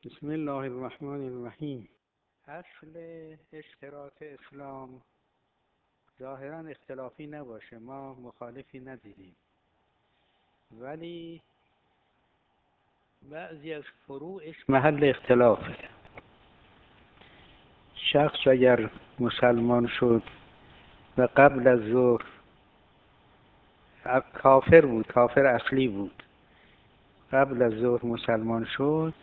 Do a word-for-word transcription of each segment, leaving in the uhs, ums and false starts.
بسم الله الرحمن الرحیم. اصل اشتراط اسلام ظاهرا اختلافی نباشه، ما مخالفی ندیدیم، ولی بعضی از فروعش محل اختلافه. شخص اگر مسلمان شد و قبل از ظهر کافر بود، کافر اصلی بود، قبل از ظهر مسلمان شد،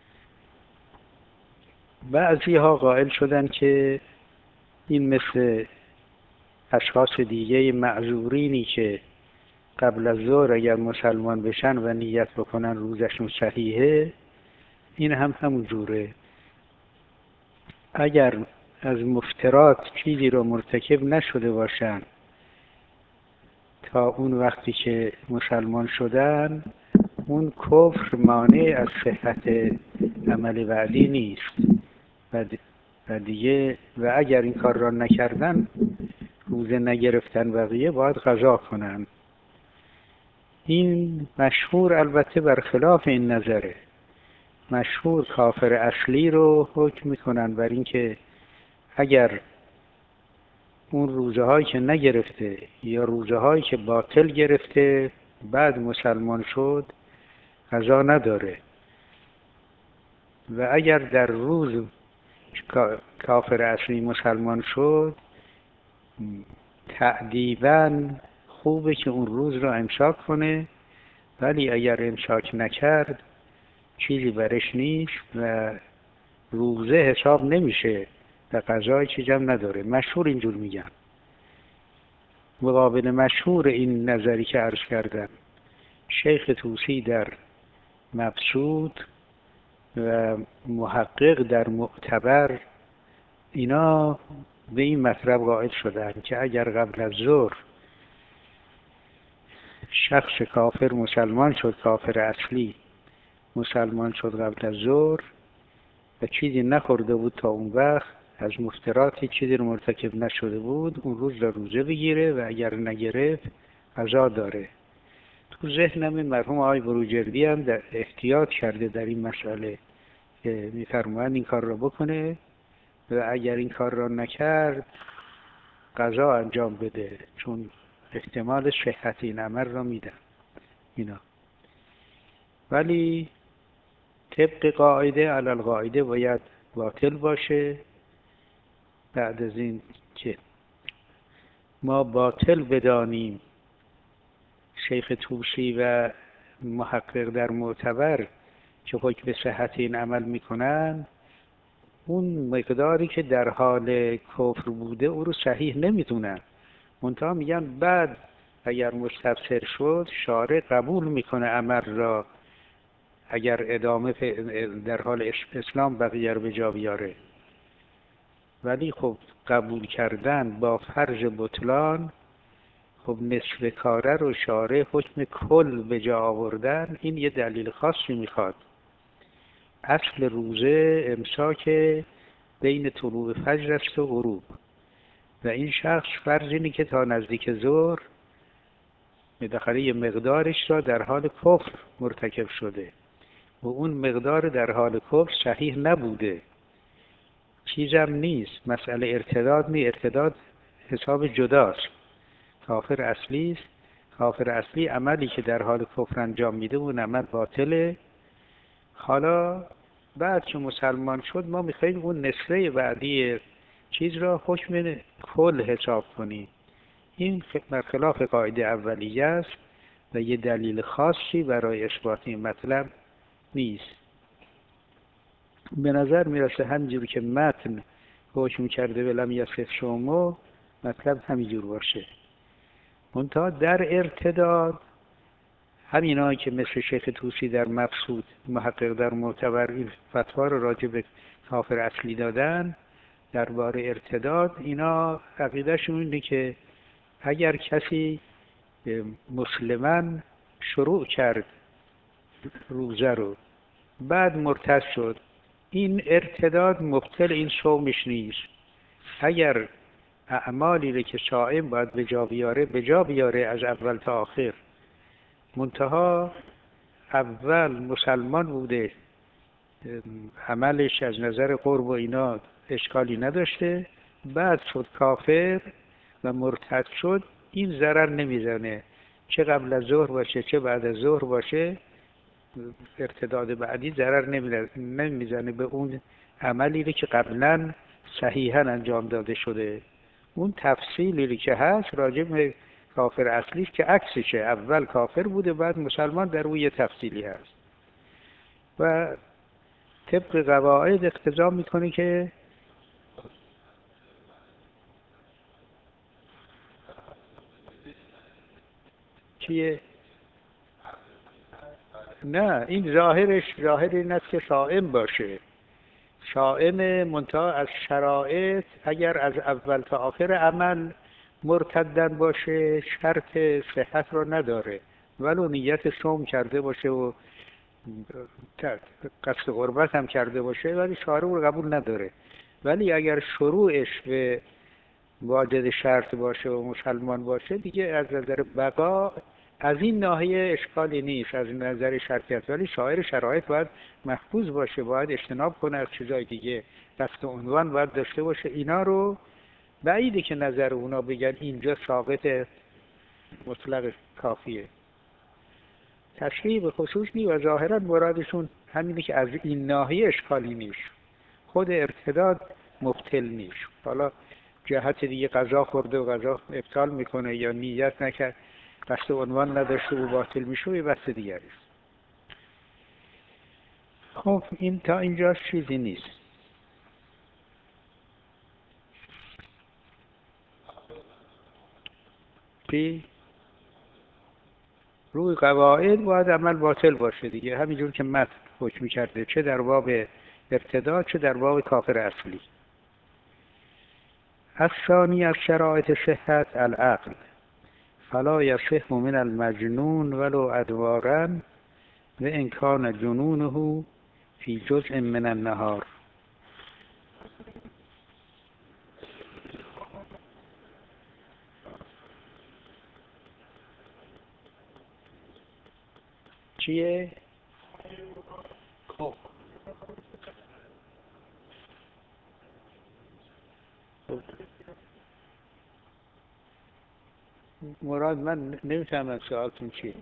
بعضی ها قائل شدن که این مثل اشخاص دیگه معذورینی که قبل از ظهر اگر مسلمان بشن و نیت بکنن روزشون صحیحه، این هم همون جوره. اگر از مفترات چیزی رو مرتکب نشده باشن تا اون وقتی که مسلمان شدن، اون کفر مانع از صحت عمل بعدی نیست و و دیگه و اگر این کار را نکردن، روزه نگرفتن بقیه، باید قضا کنن. این مشهور البته برخلاف این نظره. مشهور کافر اصلی رو حکم میکنن بر اینکه اگر اون روزه هایی که نگرفته یا روزه هایی که باطل گرفته بعد مسلمان شد، قضا نداره. و اگر در روز کافر اصلی مسلمان شد، تأدیباً خوبه که اون روز رو امساک کنه، ولی اگر امساک نکرد چیزی برش نیست و روزه حساب نمیشه و قضای چیزی هم نداره. مشهور اینجور میگن. مقابل مشهور این نظری که عرض کردم، شیخ طوسی در مبسوط و محقق در معتبر، اینا به این مطلب قائل شدن که اگر قبل از ظهر شخص کافر مسلمان شد، کافر اصلی مسلمان شد قبل از ظهر و چیزی نخورده بود تا اون وقت، از مفتراتی چیزی رو مرتکب نشده بود، اون روز را روزه بگیره و اگر نگرفت قضا داره. تو ذهنم مرحوم آقای بروجردی هم در احتیاط کرده در این مسئله که می‌فرمایند این کار را بکنه و اگر این کار را نکرد قضا انجام بده، چون احتمال صحت این عمل را میدن اینا. ولی طبق قاعده علی القاعده باید باطل باشه. بعد از این که ما باطل بدانیم، شیخ طوسی و محقق در معتبر که حکم به صحت این عمل میکنن، اون مقداری که در حال کفر بوده او رو صحیح نمیدونن، منتها میگن بعد اگر مستبصر شد شارع قبول میکنه عمل را، اگر ادامه در حال اسلام بقیه رو به جا بیاره. ولی خب قبول کردن با فرض بطلان، خب نصف کاره رو شارع حکم کل به جا آوردن، این یه دلیل خاصی میخواد. اصل روزه امساک بین طلوع فجر است و غروب و این شخص فرض اینه که تا نزدیک ظهر بالاخره یه مقدارش را در حال کفر مرتکب شده و اون مقدار در حال کفر صحیح نبوده، چیزم نیست، مسئله ارتداد نی، ارتداد حساب جداست. کافر اصلی است، کافر اصلی عملی که در حال کفر انجام میده اون عمل باطله. حالا بعد که مسلمان شد ما میخواییم اون نصفه بعدی چیز را حکم کل حساب کنیم. این برخلاف قاعده اولیه است و یه دلیل خاصی برای اثبات این مطلب نیست. به نظر میرسه همینجور که متن حکم کرده ولم یصح صومه، مطلب همینجور باشه. منتها در ارتداد همینایی که مثل شیخ طوسی در مبسوط، محقق در معتبر، این فتوا رو راجع به کافر اصلی دادن درباره ارتداد، اینا عقیدهشون اینه که اگر کسی مسلمان شروع کرد روزه رو بعد مرتد شد، این ارتداد مبطل این صومش نیست. اگر اعمالی رو که صائم باید به جا بیاره به جا بیاره از اول تا آخر، منتها اول مسلمان بوده عملش از نظر قرب و اینا اشکالی نداشته، بعد شد کافر و مرتد شد، این ضرر نمیزنه، چه قبل از ظهر باشه چه بعد از ظهر باشه، ارتداد بعدی ضرر نمیزنه به اون عملی که قبلا صحیحا انجام داده شده. اون تفصیلی که هست راجع به کافر اصلیش که عکسشه، اول کافر بوده بعد مسلمان، در اون یه تفصیلی هست و طبق قواعد اقتضا میکنه که چیه؟ نه، این ظاهرش ظاهر این است که صائم باشه، صائم منتها از شرایط اگر از اول تا آخر عمل مرتدن باشه شرط صحت رو نداره، ولو نیت صوم کرده باشه و قصد قربت هم کرده باشه ولی شارع رو قبول نداره. ولی اگر شروعش به واجد شرط باشه و مسلمان باشه دیگه از نظر بقا از این ناحیه اشکالی نیست از نظر شرطیت، ولی سایر شرایط باید محفوظ باشه، باید اجتناب کنه از چیزای دیگه، قصد عنوان باید داشته باشه. اینا رو بعیده که نظر اونا بگن اینجا ثابت مطلق کافیه، تشریح به خصوص نی و ظاهرا مرادشون همینه که از این ناحیه اشکالی نیست، خود ارتداد مبطل نیست. حالا جهت دیگه غذا خورده و غذا ابطال میکنه یا نیت نکرد قصد عنوان نداشته و باطل میشه یه بحث دیگری است. خب این تا اینجا چیزی نیست. چی؟ روی قواعد باید عمل باطل باشه دیگه، همینجور که متن حکم کرده، چه در باب ارتداد چه در باب کافر اصلی. الثانی از شرایط صحت العقل فلا یصح من المجنون ولو ادوارا و ان کان جنونه فی جزء من النهار. چیه؟ خب مراد من نمیفهمم سوالتون چیه.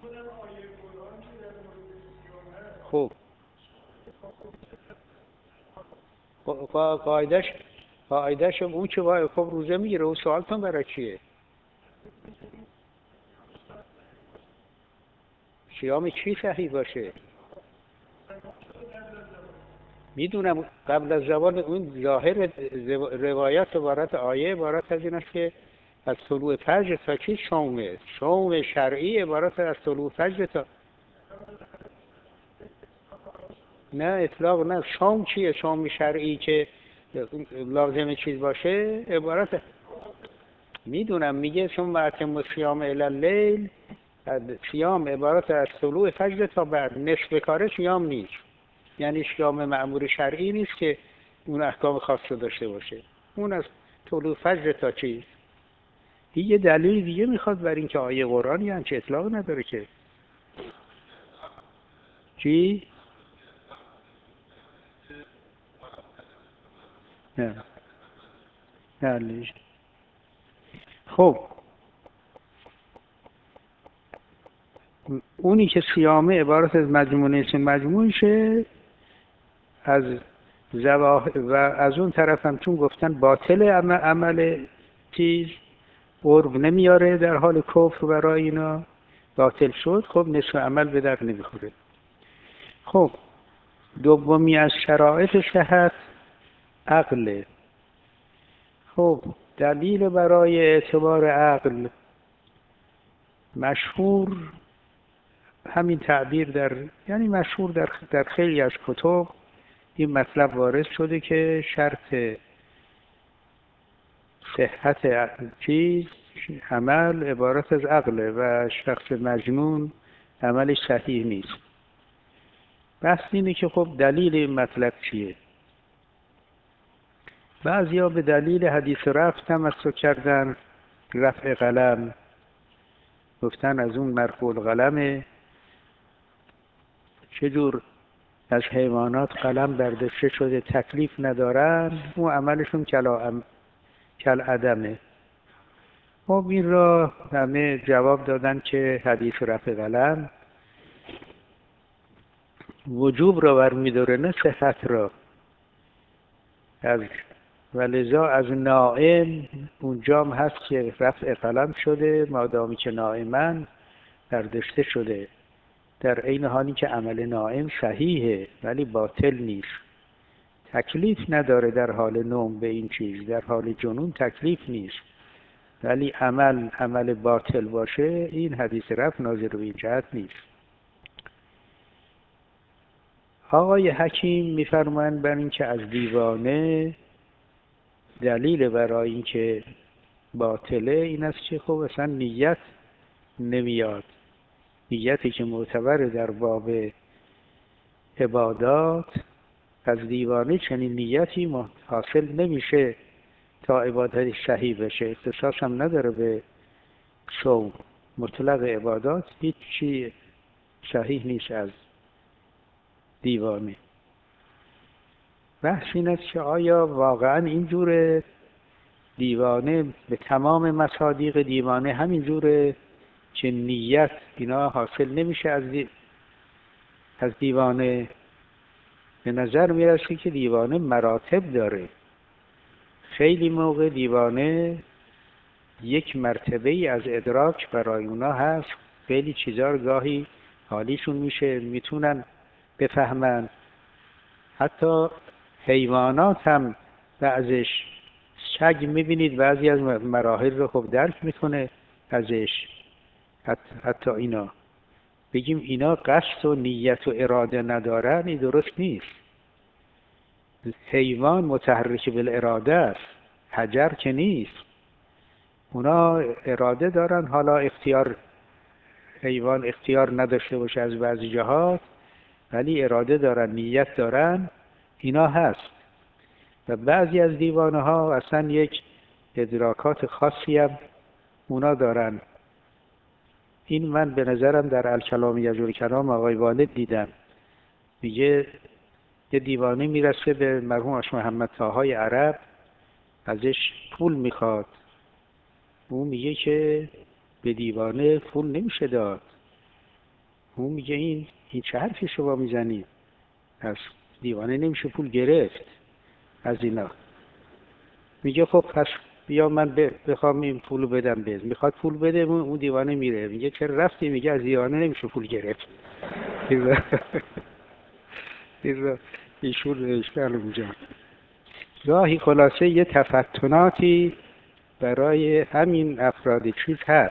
خب قاعدش قاعدش اون که وای خب روزه میگیره و سوالتون برای چیه؟ صیام چی صحیح باشه؟ میدونم قبل از زوال اون ظاهر روایت عبارت آیه عبارت از این است که از طلوع فجر تا چی صومه، صوم شرعی عبارت از طلوع فجر تا نه اطلاق نه. صوم چیه؟ صوم شرعی که لازم چیز باشه عبارت میدونم میگه چون اتم الصیام الی اللیل، صیام عبارت از طلوع فجر تا بعد، نصف کاره صیام نیست، یعنی صیام مأمور شرعی نیست که اون احکام خاصه داشته باشه، اون از طلوع فجر تا چیز. این یه دلیل دیگه میخواد برای اینکه آیه قرآنی هم چه اطلاق نداره که چی؟ نه نه لیش. خب اونی که صیامه عبارت از مجموعه اسم مجموعشه از زواهر و از اون طرف هم چون گفتن باطل عمل, عمل چیز قرب نمیاره در حال کفر برای اینا باطل شد، خب نصف عمل به در نمیخوره. خب دومی از شرایط صحت عقل. خب دلیل برای اعتبار عقل مشهور همین تعبیر در یعنی مشهور در در خیلی از کتب این مطلب وارد شده که شرط صحت چیز عمل عبارت از عقله و شخص مجنون عملش صحیح نیست. بحث اینه که خب دلیل این مطلب چیه؟ بعضیا به دلیل حدیث رفع تمسک کردن، رفع قلم، گفتن از اون مرفوع القلمه. چجور از حیوانات قلم برداشته شده تکلیف ندارن، اون عملشون کل عدمه. خب این را همه جواب دادن که حدیث رفع قلم وجوب را برمی‌داره نه صحت را. از ولذا از نائم اونجام هست که رفع قلم شده، مادامی که نائمن برداشته شده، در این حالی که عمل نائم صحیحه ولی باطل نیست. تکلیف نداره در حال نوم به این چیز، در حال جنون تکلیف نیست، ولی عمل عمل باطل باشه این حدیث رفع ناظر به این جهت نیست. آقای حکیم میفرمایند بر این که از دیوانه دلیل برای این که باطله این است که خب اصلا نیت نمیاد. نیتی که معتبر در باب عبادات، از دیوانه چنین نیتی حاصل نمیشه تا عبادت صحیح بشه. اختصاص هم نداره به صوم، مطلق عبادات هیچ چی صحیح نیست از دیوانه. بحث این است که آیا واقعا اینجوره؟ دیوانه به تمام مصادیق دیوانه همینجوره که نیت اینا حاصل نمیشه از دی... از دیوانه؟ به نظر میرسه که دیوانه مراتب داره. خیلی موقع دیوانه یک مرتبه ای از ادراک برای اونا هست، خیلی چیزا رو گاهی حالیشون میشه، میتونن بفهمن. حتی حیوانات هم بعضش، سگ میبینید بعضی از مراحل رو خب درک میکنه ازش. حتی, حتی اینا بگیم اینا قصد و نیت و اراده ندارن، این درست نیست. حیوان متحرک بالاراده است، حجر که نیست. اونا اراده دارن، حالا اختیار حیوان اختیار نداشته باشه از بعضی جهات، ولی اراده دارن، نیت دارن، اینا هست. و بعضی از دیوانه ها اصلا یک ادراکات خاصی هم اونا دارن. این من به نظرم در الکلام یجور کلام آقای والد دیدم، میگه یه دیوانه میرسه به مرحوم آش محمد طاهای عرب، ازش پول میخواد. اون میگه که به دیوانه پول نمیشه داد. اون میگه این این چه حرفی شما میزنید؟ از دیوانه نمیشه پول گرفت از اینا. میگه خب پس بیا من بخوام این پولو بدم بهت. میخواد پول بده، اون دیوانه میره، میگه چرا رفتی؟ میگه از دیوانه نمیشه پول گرفت. ایشون اشکال اونجا. گاهی خلاصه یه تفتناتی برای همین افراد چیز هست.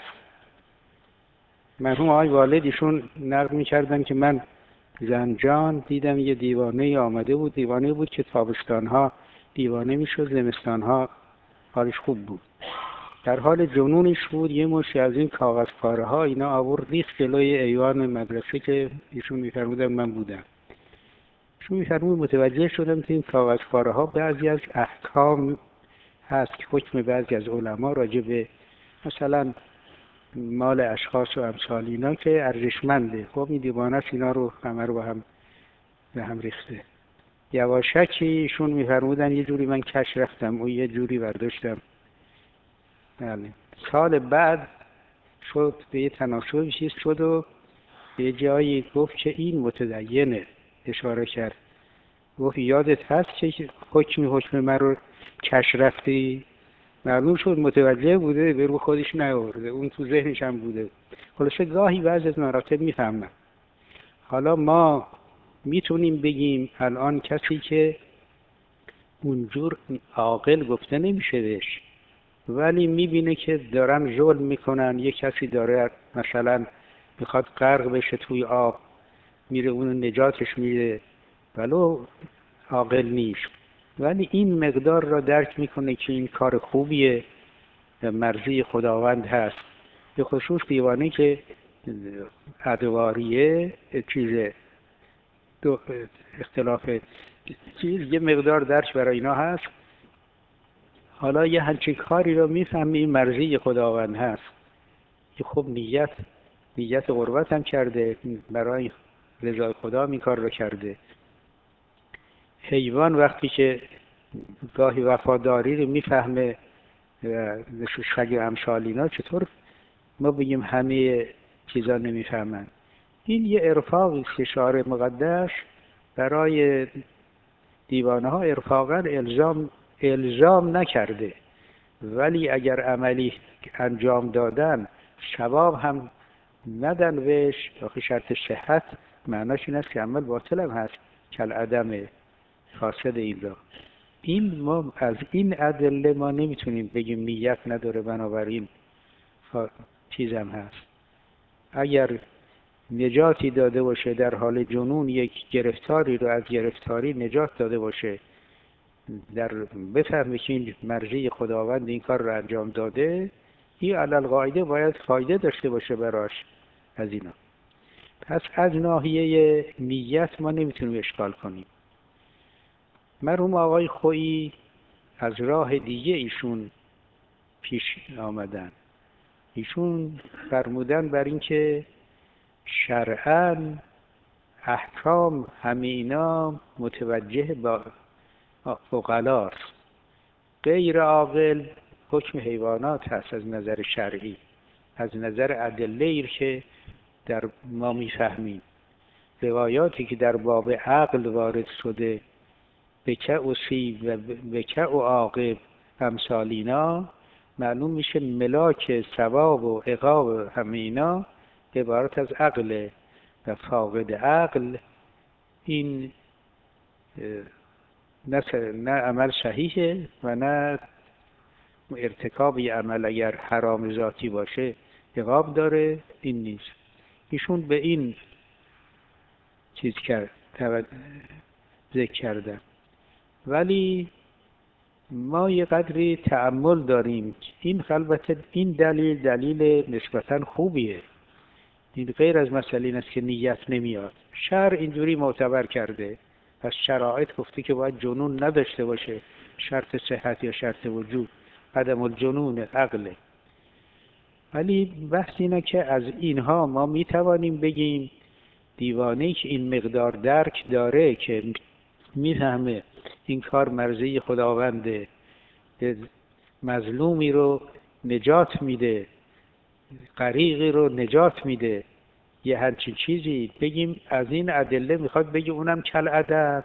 مرحوم آقای والد ایشون نقل میکردن که من زنجان دیدم یه دیوانه آمده بود، دیوانه بود که تابستانها دیوانه میشد، زمستانها حالش خوب بود. در حال جنونش بود، یه مشت از این کاغذ پاره ها اینا آورد ریخت جلوی ایوان مدرسه که ایشون میفرمودن من بودم. ایشون میفرمود متوجه شدم که این کاغذ پاره ها بعضی از احکام هست که حکم بعضی از علما راجع به مثلا مال اشخاص و امثال اینا که ارزشمنده. خب این دیوانه اینا رو همه رو با هم به هم ریخته. یواشکی ایشون میفرمودن یه جوری من کش رفتم و یه جوری برداشتم. بله. سال بعد شد به یه تناسب چیز شد و به جایی گفت که این متدینه، اشاره کرد. گفت یادت هست که حکمی حکم من رو کش رفتی؟ معلوم شد متوجه بوده، به رو خودش نیاورده، اون تو ذهنش هم بوده. خلاصه گاهی بعضی از مراتب میفهمن. حالا ما میتونیم بگیم الان کسی که اونجور عاقل گفته نمیشه بهش، ولی میبینه که دارن ظلم میکنن، یک کسی داره مثلا میخواد غرق بشه توی آب، میره اون نجاتش میده، ولو عاقل نیست، ولی این مقدار را درک میکنه که این کار خوبیه، مرضی خداوند هست. به خصوص دیوانه که ادواریه، چیز دو اختلاف چیز یه مقدار درک برای اینا هست. حالا یه همچین کاری رو میفهمی این مرضی خداوند هست که خب نیت نیت قربت هم کرده، برای رضای خدا این کار رو کرده. حیوان وقتی که گاهی وفاداری رو میفهمه شگ امثال اینا، چطور ما بگیم همه چیزا نمیفهمن؟ این یه ارفاقی است که شارع مقدس برای دیوانه ها ارفاقا الزام الزام نکرده، ولی اگر عملی انجام دادن ثواب هم ندن بهش، آخه شرط صحت معناش این است که عمل باطل هم هست، کل عدم فاسد این را. این ما از این ادله ما نمیتونیم بگیم نیت نداره بنابراین چیزم هست. اگر نجاتی داده باشه در حال جنون، یک گرفتاری رو از گرفتاری نجات داده باشه، در بفهمه که این مرجع خداوند این کار رو انجام داده، این علل قاعده باید فایده داشته باشه براش از اینا. پس از ناحیه نیت ما نمیتونیم اشکال کنیم. مرحوم آقای خویی از راه دیگه ایشون پیش آمدن. ایشون فرمودن بر این که شرعاً احکام همه اینا متوجه با عقلاست، غیر عاقل حکم حیوانات هست از نظر شرعی، از نظر ادله‌ای که در ما میفهمیم. روایاتی که در باب عقل وارد شده، بکع و سیب و بکع و عاقب امثال اینا، معلوم میشه ملاک ثواب و عقاب همه اینا عبارت از عقل و فاقد عقل این نه نه عمل صحیحه و نه ارتکاب یه عمل اگر حرام ذاتی باشه عقاب داره، این نیست. ایشون به این چیز کرد ذکر کردن. ولی ما یه قدری تأمل داریم. این البته این دلیل دلیل نسبتاً خوبیه، این غیر از مسئله این است که نیت نمیاد. شرع اینجوری معتبر کرده، پس شرایط گفته که باید جنون نداشته باشه، شرط صحت یا شرط وجود عدم الجنون عقله. ولی بحث اینه که از اینها ما میتوانیم بگیم دیوانه‌ای که این مقدار درک داره که میفهمه این کار مرضی خداونده، مظلومی رو نجات میده، غریقی رو نجات میده، یه همچین چیزی بگیم از این ادله میخواد بگیم اونم کل عدم،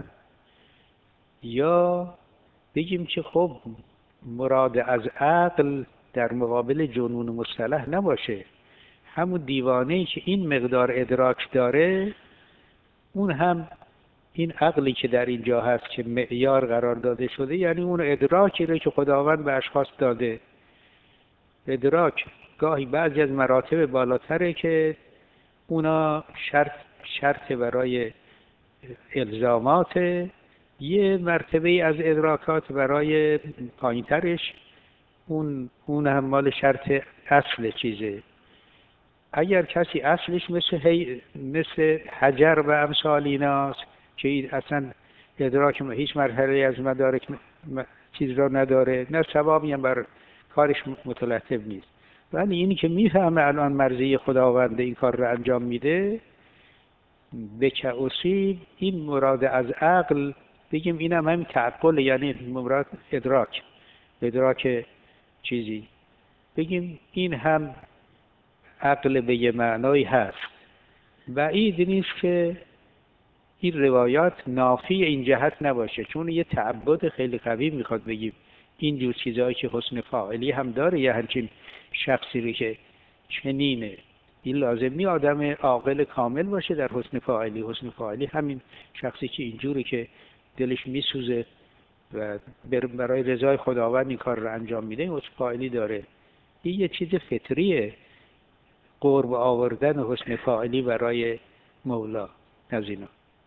یا بگیم که خب مراد از عقل در مقابل جنون مصطلح نباشه، همون دیوانه‌ای که این مقدار ادراک داره اون هم این عقلی که در اینجا هست که معیار قرار داده شده، یعنی اون ادراکی رو که خداوند به اشخاص داده. ادراک گاهی بعضی از مراتب بالاتره که اونا شرط شرط برای الزامات، یه مرتبه از ادراکات برای پایینترش اون اون هم مال شرط اصل چیزه. اگر کسی اصلش مثل هی مثل حجر و امثال ایناست که اصلا ادراک هیچ مرحله از مدارک چیز را نداره، نه ثوابی هم بر کارش متلطف نیست، ولی اینی که میفهمه الان مرضی خداوند این کار را انجام میده، بکع و سیب، این مراد از عقل بگیم اینم هم تعقل، یعنی مراد ادراک ادراک چیزی، بگیم این هم عقل به یه معنایی هست. بعید نیست که این روایات نافی این جهت نباشه، چون یه تعبد خیلی قوی میخواد بگیم این جور چیزهایی که حسن فاعلی هم داره، یه همچین شخصی رو که چنینه، این لازمی آدم عاقل کامل باشه در حسن فاعلی. حسن فاعلی همین شخصی که اینجوری که دلش میسوزه و برای رضای خداوند این کار رو انجام میده، حسن فاعلی داره. این یه چیز فطریه، قرب آوردن حسن فاعلی برای مولا از اینا.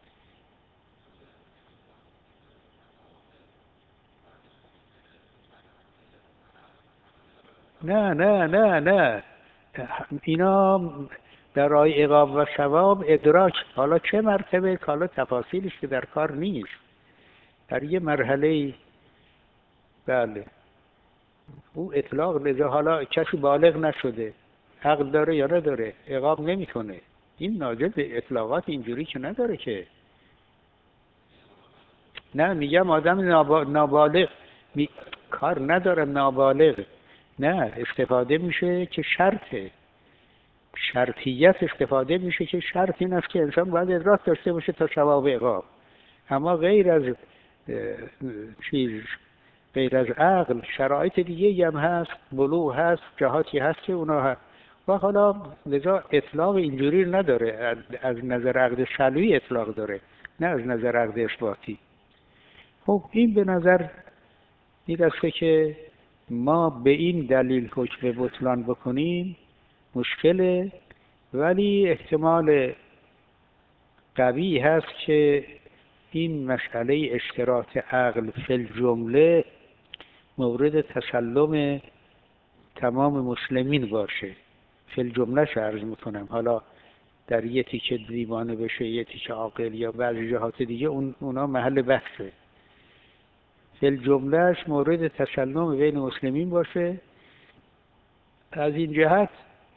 نه نه نه نه اینا برای عقاب و ثواب ادراک، حالا چه مرتبه، حالا تفاصیلش که در کار نیست، در یه مرحله. بله او اطلاق لذا، حالا کسی بالغ نشده عقل داره یا نداره عقاب نمیکنه، این ناجر به اطلاقات اینجوری که نداره که نه میگم آدم نابا... نابالغ می... کار نداره نابالغ، نه استفاده میشه که شرطه، شرطیت استفاده میشه که شرط این است که انسان باید ادراک داشته باشه تا ثواب عقاب. اما غیر از چیز، غیر از عقل شرایط دیگه هم هست، بلوغ هست، جهاتی هست که اونا هست. و حالا لذا اطلاق اینجوری نداره، از, از نظر عقد شلوی اطلاق داره، نه از نظر عقد اثباتی. خب این به نظر میرسه که ما به این دلیل حکم بطلان بکنیم مشکله، ولی احتمال قوی هست که این مسئله اشتراط عقل فی الجمله مورد تسلم تمام مسلمین باشه. فی الجمله عرض میکنم، حالا در یه تیکه دیوانه بشه، یه تیکه عاقل، یا بعضی جهات دیگه اون اونا محل بحثه. فی الجملهش مورد تسلم بین مسلمین باشه. از این جهت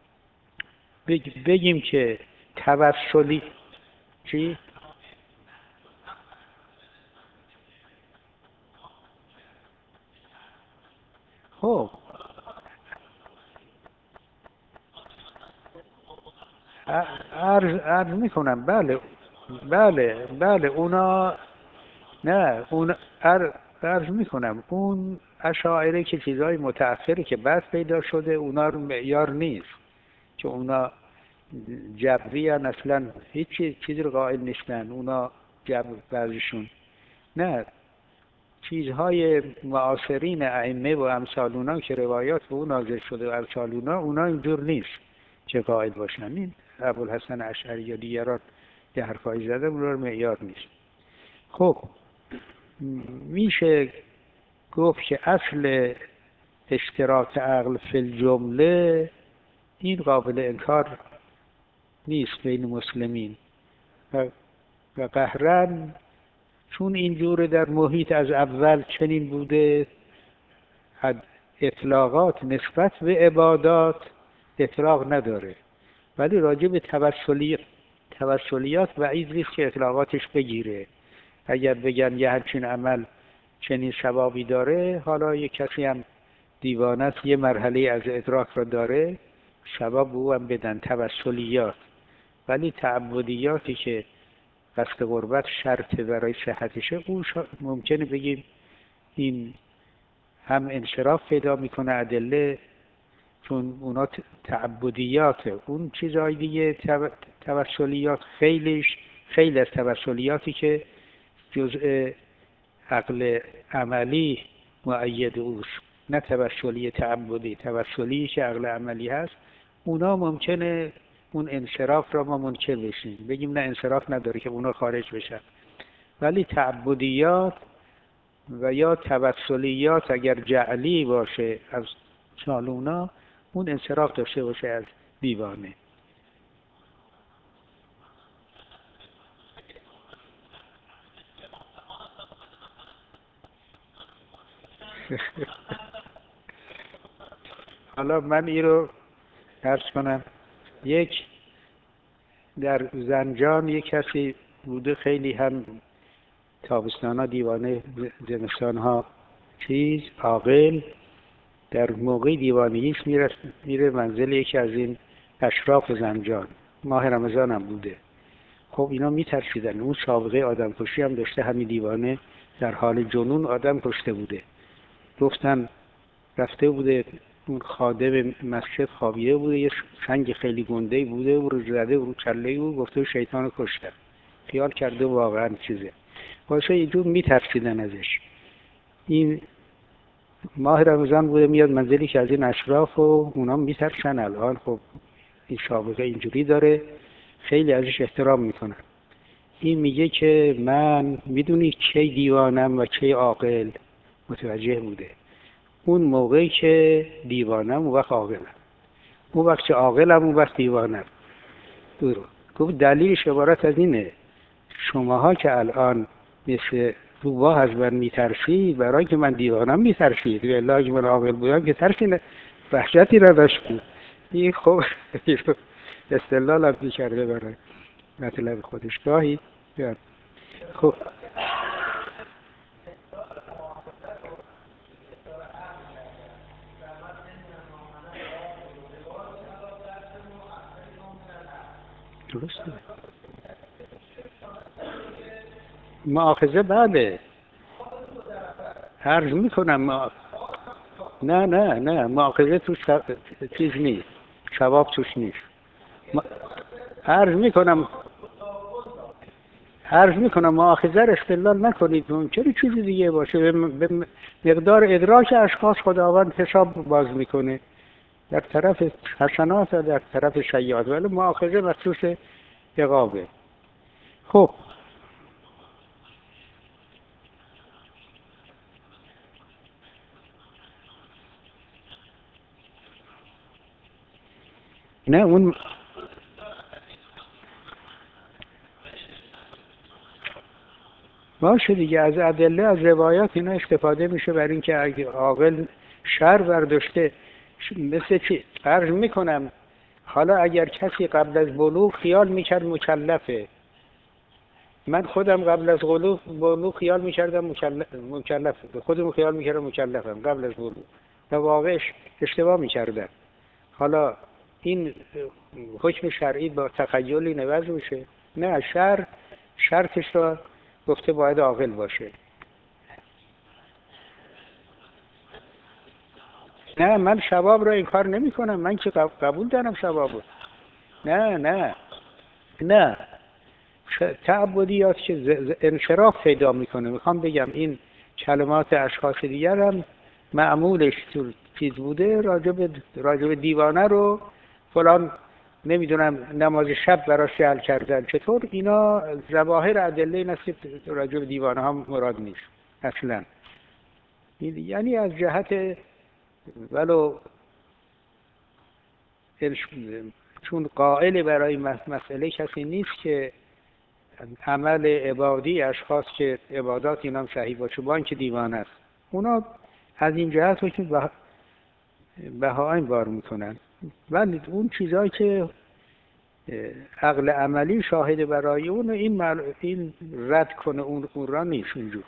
بگیم که توسلی چی؟ خب عرض, عرض میکنم بله بله بله اونا، نه اون عرض, عرض میکنم اون اشاعره که چیزهای متأخره که بعد پیدا شده اونا رو معیار نیست، که اونا جبری هن، اصلا هیچ چیزی رو قائل نیستن اونا جبر بعضیشون. نه، چیزهای معاصرین ائمه و امثال اونا که روایات به اون نازل شده و امثال اونا اونا اینجور نیست که قائل باشن. این ابوالحسن اشعری یا دیگران یه حرفایی زده اونا رو معیار نیست. خب میشه گفت که اصل اشتراک عقل فی الجمله این قابل انکار نیست بین مسلمین و, و قهرن، چون اینجوره در محیط از اول چنین بوده، اطلاقات نسبت به عبادات اطلاق نداره، ولی راجع به توسلی توسلیات بعید نیست که اطلاقاتش بگیره. اگر بگن یه همچین عمل چنین ثوابی داره، حالا یه کسی هم دیوانه است یه مرحله از ادراک را داره، ثواب او هم بدن توسلیات. ولی تعبدیاتی که قصد قربت شرط برای صحتشه، اون ممکنه بگیم این هم انصراف پیدا میکنه ادله، چون اونا تعبدیاته. اون چیزهای دیگه توسلیات خیلیش خیلی از توسلیاتی که جزء عقل عملی مؤید اوست، نه توسلی تعبدی، توسلی که عقل عملی هست، اونا ممکنه اون انصراف را ما منکر بشیم، بگیم نه انصراف نداره که اونا خارج بشن. ولی تعبدیات و یا توسلیات اگر جعلی باشه از چالونا، اون انصراف داشته باشه از دیوانه. حالا من این رو عرض کنم، یک در زنجان یک کسی بوده خیلی هم تابستان ها دیوانه، زمستان ها چیز عاقل، در موقع دیوانگیش میره میره منزل یکی از این اشراف زنجان، ماه رمضان هم بوده. خب اینا میترسیدن، اون سابقه آدم کشی هم داشته، همین دیوانه در حال جنون آدم کشته بوده. گفتن رفته بوده اون خادم مسجد خوابیده بوده، یه سنگ خیلی گنده بوده و رو زده و رو کله او، گفته شیطان رو کشتن، خیال کرده واقعا چیزه. واسه اینجور میترسیدن ازش. این ماه رمضان بوده، میاد منزلی که از این اشراف و اونا میترسن. الان خب این سابقه اینجوری داره، خیلی ازش احترام میکنن. این میگه که من میدونی کی دیوانم و کی عاقل، متوجه بوده. اون موقعی که دیوانم اون وقت عاقلم، اون وقت که عاقلم اون وقت دیوانم. درو گفت دلیلش عبارت از اینه، شماها که الان مثل روباه از من میترسید، برای که من دیوانم میترسید، و الا اگه من عاقل بودم که ترسی وحشتی نداشت. این خب استدلال هم میکرده برای مطلب خودش. گاهی خب درسته. مؤاخذه بله، عرض میکنم ما... نه نه نه مؤاخذه توش چیز نیست، ثواب توش نیست. ما... عرض میکنم عرض میکنم مؤاخذه رو استدلال نکنید، ممکنه چیزی دیگه باشه. به مقدار ادراک اشخاص خداوند حساب باز میکنه، در طرف حسنات و در طرف سیئات، ولی مؤاخذه مخصوص عقابه. خب نه اون باشه دیگه، از ادله از روایات اینا استفاده میشه برای اینکه اگه عاقل شر برداشته، مثل چی عرض میکنم، حالا اگر کسی قبل از بلوغ خیال میکرد مکلفه، من خودم قبل از بلوغ بلوغ خیال میکردم مکلف مکلفه به خودم خیال میکردم مکلفم قبل از بلوغ، و واقعش اشتباه میکردم. حالا این حکم شرعی با تخیلی نوز میشه؟ نه، شر شرطش را گفته باید عاقل باشه. نه من ثواب را انکار نمی کنم، من که قبول دارم ثوابو. نه نه نه تعبدیات که انصراف پیدا میکنه. میخوام بگم این کلمات اشخاص دیگر هم معمولش تو چیز بوده، راجب راجب دیوانه رو فلان نمیدونم نماز شب براش جعل کردن، چطور اینا ظواهر ادله این است که راجب دیوانه هم مراد نیست اصلا. یعنی از جهت ولو چون قائل برای مسئله کسی نیست که عمل عبادی اشخاص که عبادات اینا هم صحیح باشه با اینکه دیوانه است، اونا از این جهت رو که بهائیم بار میکنن، ولی اون چیزایی که عقل عملی شاهد برای اون این مل... این رد کنه اون اون را نیست اونجور.